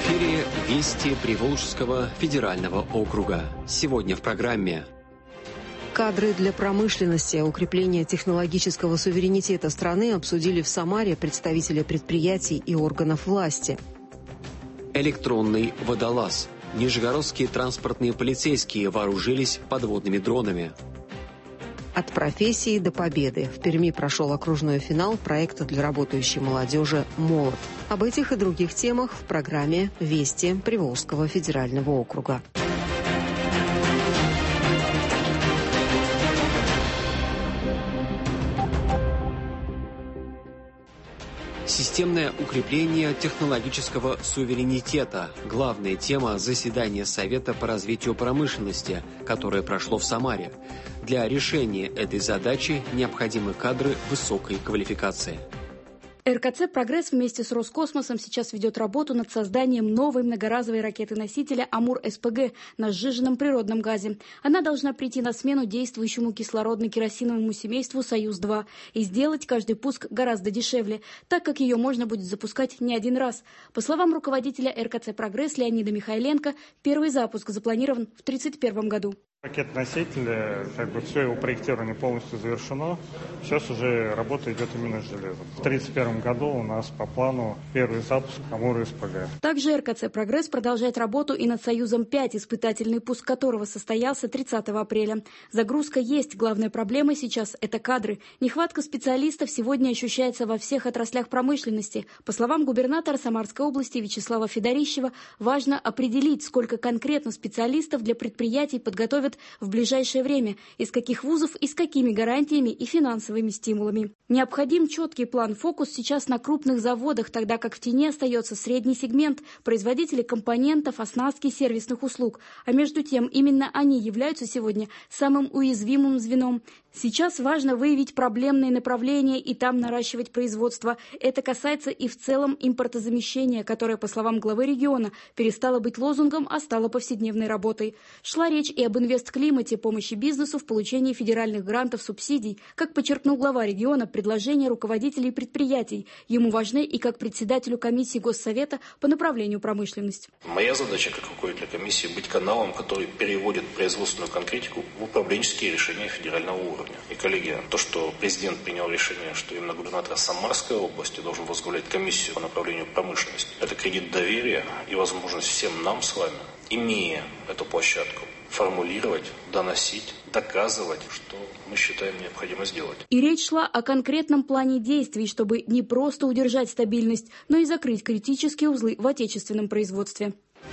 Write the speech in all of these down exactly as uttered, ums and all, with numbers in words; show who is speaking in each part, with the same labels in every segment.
Speaker 1: эфире «Вести Приволжского федерального округа». Сегодня в программе.
Speaker 2: Кадры для промышленности, укрепление технологического суверенитета страны обсудили в Самаре представители предприятий и органов власти.
Speaker 1: Электронный водолаз. Нижегородские транспортные полицейские вооружились подводными дронами.
Speaker 2: От профессии до победы. В Перми прошел окружной финал проекта для работающей молодежи «Молот». Об этих и других темах в программе «Вести Приволжского федерального округа».
Speaker 1: Системное укрепление технологического суверенитета – главная тема заседания Совета по развитию промышленности, которое прошло в Самаре. Для решения этой задачи необходимы кадры высокой квалификации.
Speaker 3: эр ка цэ «Прогресс» вместе с Роскосмосом сейчас ведет работу над созданием новой многоразовой ракеты-носителя «Амур-эс пэ гэ» на сжиженном природном газе. Она должна прийти на смену действующему кислородно-керосиновому семейству «Союз-два» и сделать каждый пуск гораздо дешевле, так как ее можно будет запускать не один раз. По словам руководителя эр ка цэ «Прогресс» Леонида Михайленко, первый запуск запланирован в тридцать первом году.
Speaker 4: Ракет-носитель, как бы все его проектирование полностью завершено. Сейчас уже работа идет именно с железом. В тридцать первом году у нас по плану первый запуск «Амур-эс пэ гэ».
Speaker 3: Также эр ка цэ «Прогресс» продолжает работу и над «Союзом-пять», испытательный пуск которого состоялся тридцатого апреля. Загрузка есть. Главная проблема сейчас – это кадры. Нехватка специалистов сегодня ощущается во всех отраслях промышленности. По словам губернатора Самарской области Вячеслава Федорищева, важно определить, сколько конкретно специалистов для предприятий подготовят в ближайшее время, из каких вузов и с какими гарантиями и финансовыми стимулами. Необходим четкий план-фокус сейчас на крупных заводах, тогда как в тени остается средний сегмент, производители компонентов, оснастки, сервисных услуг. А между тем, именно они являются сегодня самым уязвимым звеном. Сейчас важно выявить проблемные направления и там наращивать производство. Это касается и в целом импортозамещения, которое, по словам главы региона, перестало быть лозунгом, а стало повседневной работой. Шла речь и об инвестклимате, помощи бизнесу в получении федеральных грантов, субсидий. Как подчеркнул глава региона, предложения руководителей предприятий ему важны и как председателю комиссии Госсовета по направлению промышленность.
Speaker 5: Моя задача как руководителя комиссии быть каналом, который переводит производственную конкретику в управленческие решения федерального уровня. И, коллеги, то, что президент принял решение, что именно губернатор Самарской области должен возглавлять комиссию по направлению промышленности, это кредит доверия и возможность всем нам с вами, имея эту площадку, формулировать, доносить, доказывать, что мы считаем необходимо сделать.
Speaker 3: И речь шла о конкретном плане действий, чтобы не просто удержать стабильность, но и закрыть критические узлы в отечественном производстве.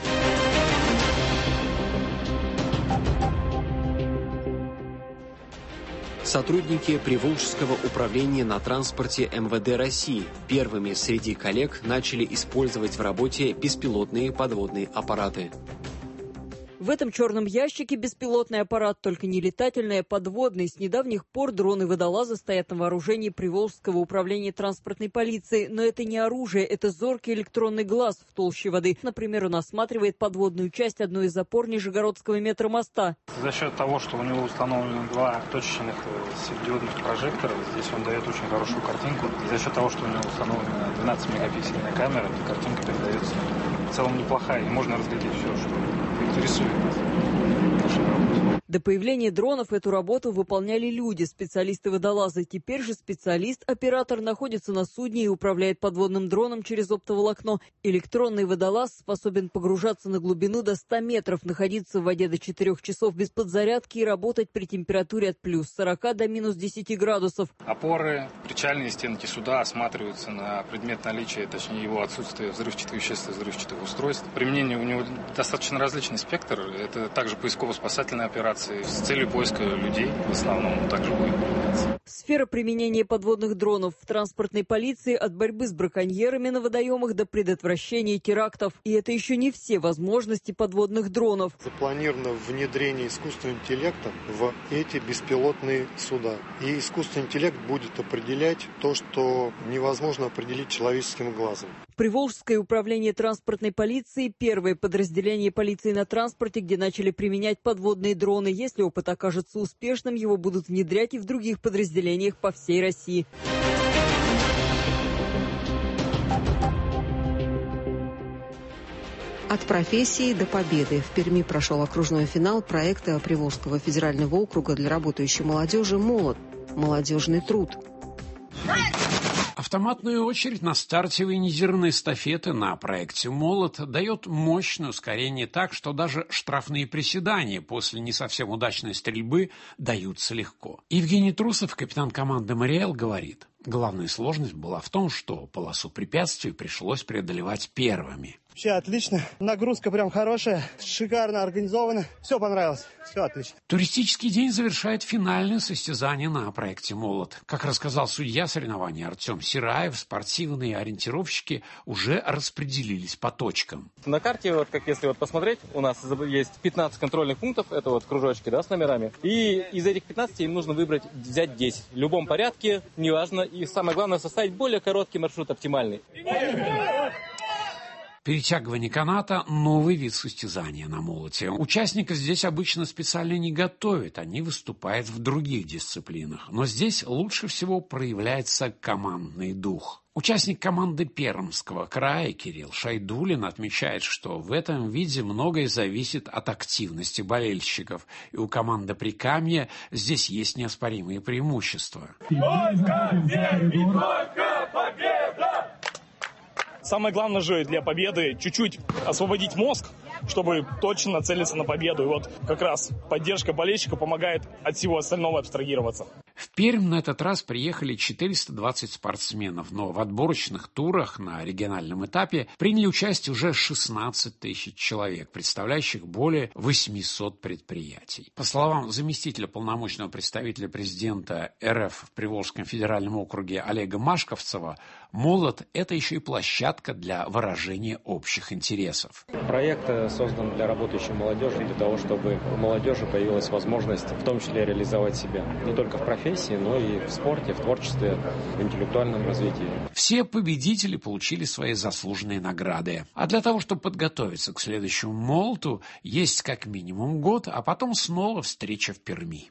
Speaker 1: Сотрудники Приволжского управления на транспорте эм вэ дэ России первыми среди коллег начали использовать в работе беспилотные подводные аппараты.
Speaker 6: В этом черном ящике беспилотный аппарат, только не летательный, а подводный. С недавних пор дроны-водолазы стоят на вооружении Приволжского управления транспортной полиции. Но это не оружие, это зоркий электронный глаз в толще воды. Например, он осматривает подводную часть одной из опор Нижегородского метромоста.
Speaker 4: За счет того, что у него установлены два точечных светодиодных прожектора, здесь он дает очень хорошую картинку. И за счет того, что у него установлена двенадцатимегапиксельная камера, эта картинка передается в целом неплохая. И можно разглядеть все, что интересует.
Speaker 6: До появления дронов эту работу выполняли люди, специалисты-водолазы. Теперь же специалист-оператор находится на судне и управляет подводным дроном через оптоволокно. Электронный водолаз способен погружаться на глубину до ста метров, находиться в воде до четырёх часов без подзарядки и работать при температуре от плюс сорока до минус десяти градусов.
Speaker 4: Опоры, причальные стенки суда осматриваются на предмет наличия, точнее его отсутствия взрывчатых веществ и взрывчатых устройств. Применение у него достаточно различный спектр. Это также поисково-спасательная операция с целью поиска людей, в основном, также будет применяться.
Speaker 6: Сфера применения подводных дронов в транспортной полиции от борьбы с браконьерами на водоемах до предотвращения терактов. И это еще не все возможности подводных дронов.
Speaker 7: Запланировано внедрение искусственного интеллекта в эти беспилотные суда. И искусственный интеллект будет определять то, что невозможно определить человеческим глазом.
Speaker 6: Приволжское управление транспортной полиции – первое подразделение полиции на транспорте, где начали применять подводные дроны. Если опыт окажется успешным, его будут внедрять и в других подразделениях по всей России.
Speaker 2: От профессии до победы. В Перми прошел окружной финал проекта Приволжского федерального округа для работающей молодежи «Молот». Молодежный труд.
Speaker 8: Автоматная очередь на старте военизированной эстафеты на проекте «Молот» дает мощное ускорение так, что даже штрафные приседания после не совсем удачной стрельбы даются легко. Евгений Трусов, капитан команды «Мариэл», говорит: главная сложность была в том, что полосу препятствий пришлось преодолевать первыми.
Speaker 9: Вообще отлично. Нагрузка прям хорошая, шикарно организована. Все понравилось. Все отлично.
Speaker 8: Туристический день завершает финальное состязание на проекте «Молот». Как рассказал судья соревнований Артем Сираев, спортивные ориентировщики уже распределились по точкам.
Speaker 10: На карте, вот как если вот посмотреть, у нас есть пятнадцать контрольных пунктов, это вот кружочки, да, с номерами. И из этих пятнадцати им нужно выбрать, взять десять. В любом порядке, неважно. И самое главное, составить более короткий маршрут, оптимальный.
Speaker 8: Перетягивание каната – новый вид состязания на молоте. Участников здесь обычно специально не готовят, они выступают в других дисциплинах. Но здесь лучше всего проявляется командный дух. Участник команды Пермского края Кирилл Шайдулин отмечает, что в этом виде многое зависит от активности болельщиков. И у команды Прикамья здесь есть неоспоримые преимущества.
Speaker 11: Только верь, только победа!
Speaker 12: Самое главное же для победы чуть-чуть освободить мозг, чтобы точно нацелиться на победу. И вот как раз поддержка болельщика помогает от всего остального абстрагироваться.
Speaker 8: В Пермь на этот раз приехали четыреста двадцать спортсменов, но в отборочных турах на региональном этапе приняли участие уже шестнадцать тысяч человек, представляющих более восемьсот предприятий. По словам заместителя полномочного представителя президента эр эф в Приволжском федеральном округе Олега Машковцева, «Молот» — это еще и площадка для выражения общих интересов.
Speaker 10: Проект создан для работающей молодежи, для того, чтобы у молодежи появилась возможность в том числе реализовать себя не только в профессии, но и в спорте, в творчестве, в интеллектуальном развитии.
Speaker 8: Все победители получили свои заслуженные награды. А для того, чтобы подготовиться к следующему «Молоту», есть как минимум год, а потом снова встреча в Перми.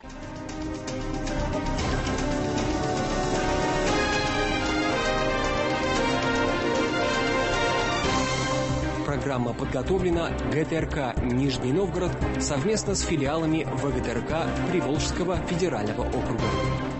Speaker 1: Программа подготовлена гэ тэ эр ка «Нижний Новгород» совместно с филиалами вэ гэ тэ эр ка Приволжского федерального округа.